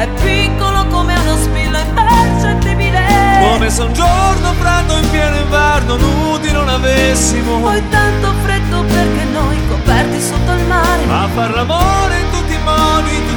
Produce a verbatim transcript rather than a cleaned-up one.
è piccolo come uno spillo impercettibile, come se un giorno freddo in pieno inverno nudi non avessimo poi tanto freddo perché noi coperti sotto il mare a far l'amore in tutti i modi,